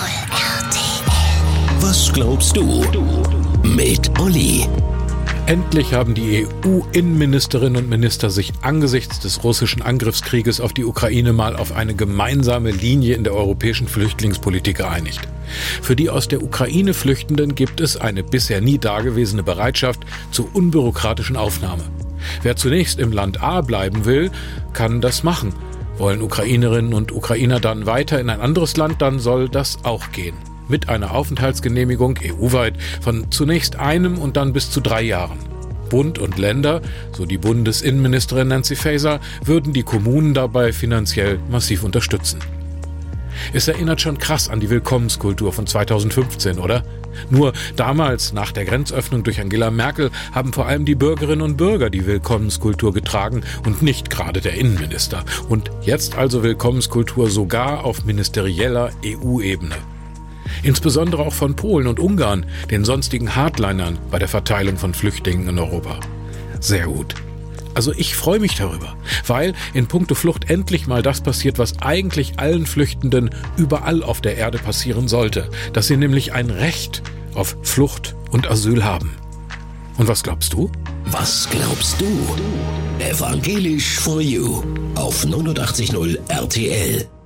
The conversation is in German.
Was glaubst du? Mit Olli. Endlich haben die EU-Innenministerinnen und Minister sich angesichts des russischen Angriffskrieges auf die Ukraine mal auf eine gemeinsame Linie in der europäischen Flüchtlingspolitik geeinigt. Für die aus der Ukraine Flüchtenden gibt es eine bisher nie dagewesene Bereitschaft zur unbürokratischen Aufnahme. Wer zunächst im Land A bleiben will, kann das machen. Wollen Ukrainerinnen und Ukrainer dann weiter in ein anderes Land, dann soll das auch gehen. Mit einer Aufenthaltsgenehmigung EU-weit von zunächst 1 und dann bis zu 3 Jahren. Bund und Länder, so die Bundesinnenministerin Nancy Faeser, würden die Kommunen dabei finanziell massiv unterstützen. Es erinnert schon krass an die Willkommenskultur von 2015, oder? Nur damals, nach der Grenzöffnung durch Angela Merkel, haben vor allem die Bürgerinnen und Bürger die Willkommenskultur getragen und nicht gerade der Innenminister. Und jetzt also Willkommenskultur sogar auf ministerieller EU-Ebene. Insbesondere auch von Polen und Ungarn, den sonstigen Hardlinern bei der Verteilung von Flüchtlingen in Europa. Sehr gut. Also ich freue mich darüber, weil in puncto Flucht endlich mal das passiert, was eigentlich allen Flüchtenden überall auf der Erde passieren sollte, dass sie nämlich ein Recht auf Flucht und Asyl haben. Und was glaubst du? Was glaubst du? Evangelisch for You auf 89.0 RTL.